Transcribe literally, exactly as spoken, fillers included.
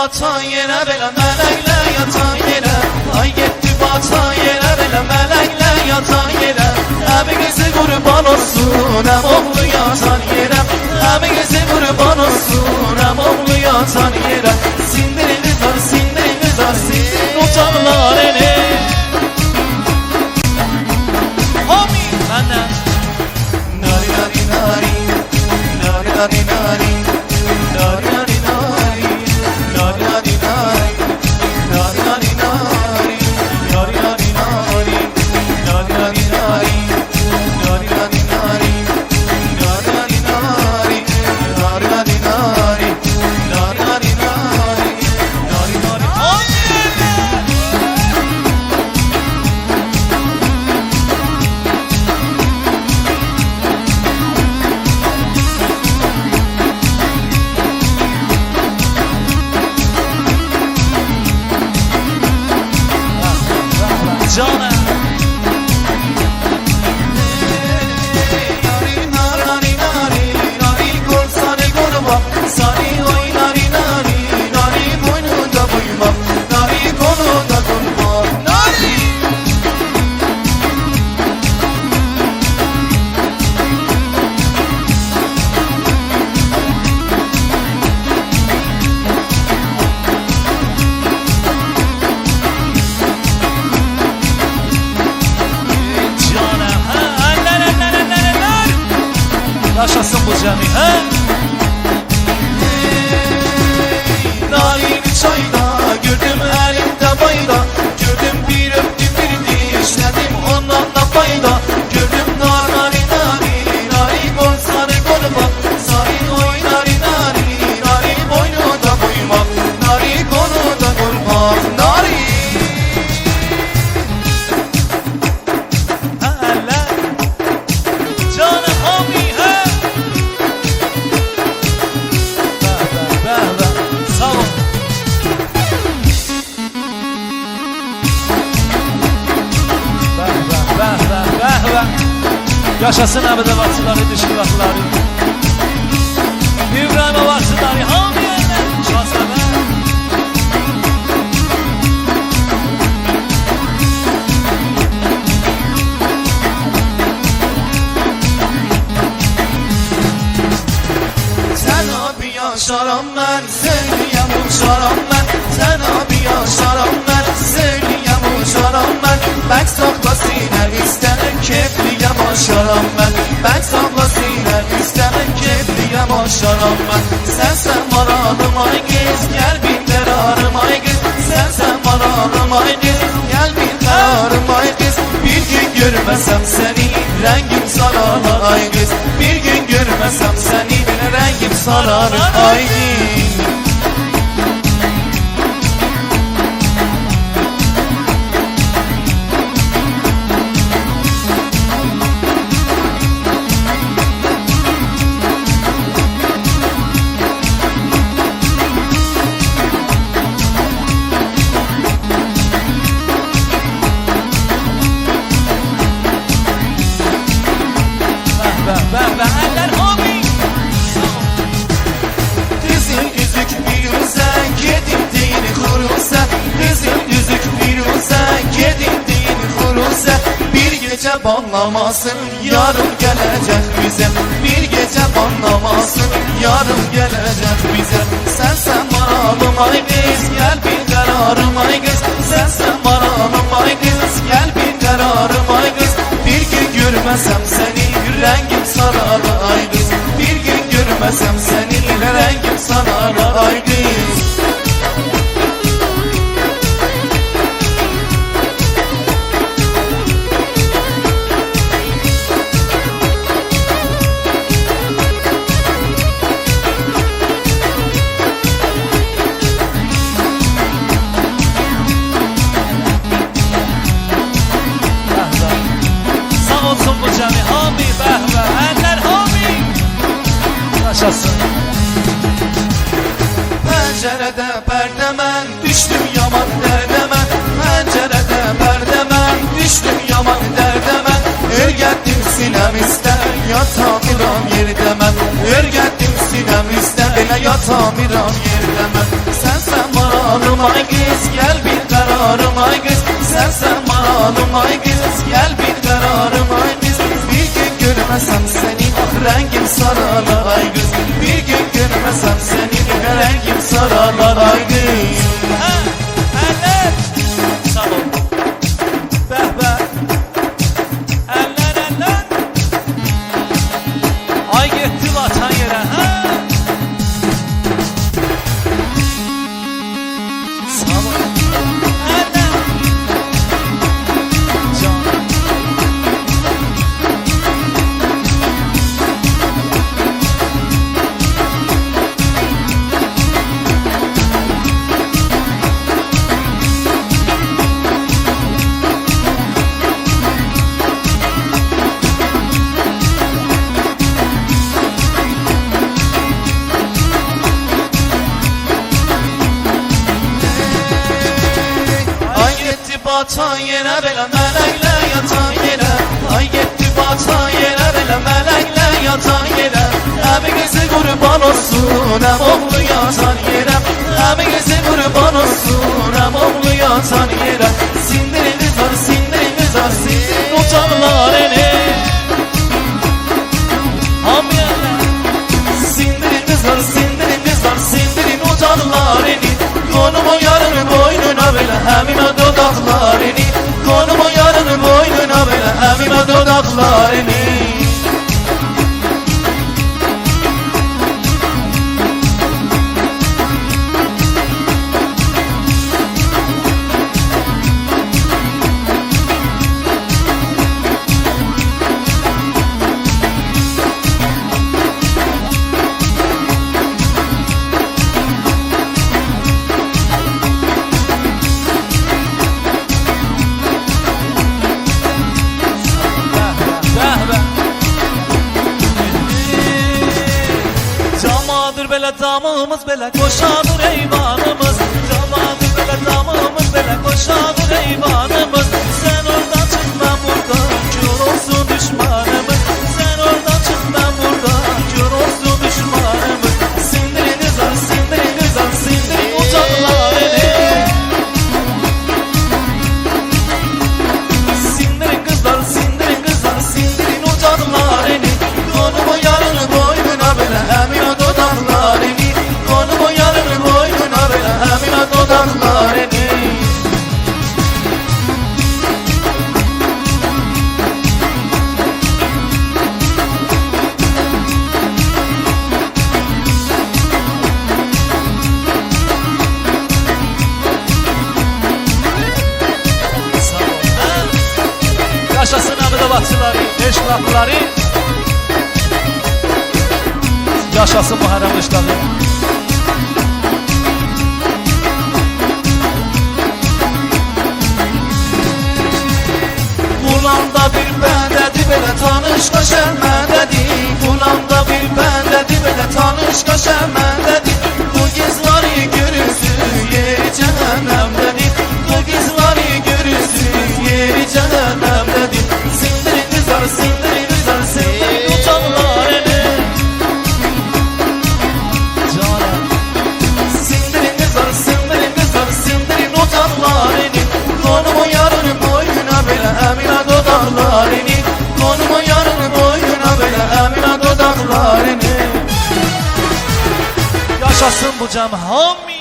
batayere belə mələklə yatan yerə. Ay getdi batayere belə mələklə yatan yerə. Əmi qızı qurban olsun, əm oğlu yatan yerə. Əmi qızı qurban olsun, əm oğlu yatan yerə. Sindirini zar, sindirini zar, sindirini utanlar ele. Amin. Məndən nari nari nari, nari nari nari, nari nari nari, nari nari nari, nari nari nari, nari nari nari, nari nari nari, nari nari nari, nari nari nari, nari nari nari, nari nari nari, nari nari. Canım nari nari nari, nari kol sani koluma, sani oy nari nari, nari boynunda boyuma, nari kolunda koluma, nari. Yaşasın bu cami, he? Narin çayda, gördüm elimde bayda. Gördüm bir öptüm bir dişledim ondan da fayda. Gördüm nar nari nari, nari kol sarı koluma, sarı oy nari nari, nari boynu da boyma, nari kolu da kolma, nari. Ha Allah, canım abi, he? Sağ ol. Bəh, bəh, bəh, bəh, bəh, bəh. Yaşasın əbədə vaxtları, düşkü vaxtları. İbrahimə vaxtları, hamı yerlə şahsəbə. Sən abi yaşaram mən, söyləyəm uçaram mən. Sən abi yaşaram mən, söyləyəm uçaram mən. Bək saxla sinər istənir, keyfliyəm aşaram mən. Bək saxla sinər istənir, keyfliyəm aşaram mən. Sən sən maralım ay qız, gəl bir qərarım ay qız. Sən sən maralım ay qız, gəl bir qərarım ay qız. Bir gün görməsəm səni, rəngim sarar ay qız. Bir gün görməsəm səni, rəngim sarar ay qız. Bəh, bəh, bəh, əllər hobi. Dizim düzük firuzə, gedim deyin xuruzə. Dizim düzük firuzə, gedim deyin xuruzə. Bir gecə banlamasın, yarım gələcək bizə. Bir gecə banlamasın, yarım gələcək bizə. Sən sən maralım ay qız, gəl bir qərarım ay qız. Sən sən maralım ay qız, gəl bir qərarım ay qız. Bir gün görməsəm səni, rəngim sarar ay qız. Bir gün görməsəm səni, rəngim sarar ay qız. Sağ olsun bu cami, hami, bəh, bəh, əllər hami. Yaşasın. Pəncərədə pərdə mən, düşdüm yaman dərdə mən. Pəncərədə pərdə mən, düşdüm yaman dərdə mən. Örgətdim sinəm istər, yatamıram yerdə mən. Örgətdim sinəm istər, elə yatamıram yerdə mən. Sən sən var malım ay kız, gel bir kararım ay kız. Sen sen malım ay kız, gel bir kararım ay kız. Bir gün görmesem seni ah rengim sararlar ay kız. Bir gün görmesem seni rengim sararlar ay kız. Ha, eller. Sağ ol. Beh beh. Eller eller. Ay gitti vatan yere. Ha. Sağ ol. Eller. Can. Batan yere belə mələklə yatan yerə. Ay getdi batan yerə belə mələklə yatan yerə. Əmi qızı qurban olsun əm oğlu yatan yerə. Əmi qızı qurban olsun əm oğlu yatan yerə. Sindirin qızar, sindirin qızar, sindirin uçanlar eli. Hamiyələ. Sindirin qızar, sindirin qızar, sindirin uçanlar eli. Konumu yarını boynuna belə həmimə dodaqlarını. Konumu yarını boynuna belə həmimə dodaqlarını. Belə damımız belə koşadır eyvanımız. Camadır belə damımız belə koşadır eyvanımız. Sen oradan çık ben buradan kör olsun düşmanımız. Sen oradan çık ben buradan kör olsun düşmanımız. Sindirin izar, sindirin izar, sindirin uçaklar eli. Sindirin kızlar, sindirin kızlar, sindirin uçaklar eli. Konumu yarını boynuna belə əmin dodaqlarını. Konumu yarını boynuna belə əmin dodaqlarını. Sağ ol. Ha? Yaşasın Əmidə Bakçıları, eşrafları. Yaşasın Muharrem Işlağı. Bulamda bir bəndədir belə tanış qaşər məndədir. Bulamda bir bəndədir belə tanış qaşər məndədir. Bu qızları görürsün yeri cəhənnəmdədir. Bu qızları görürsün yeri cəhənnəmdədir. Sindirin qızlar, sindirin qızlar, sindirin uçanlar eli. Canım. Sindirin qızlar, sindirin qızlar, sindirin uçanlar eli. Konumu yarını boynuna belə əminə dodaqlarını. Konumu yarını boynuna belə əminə dodaqlarını. Yaşasın bu cəm hamı.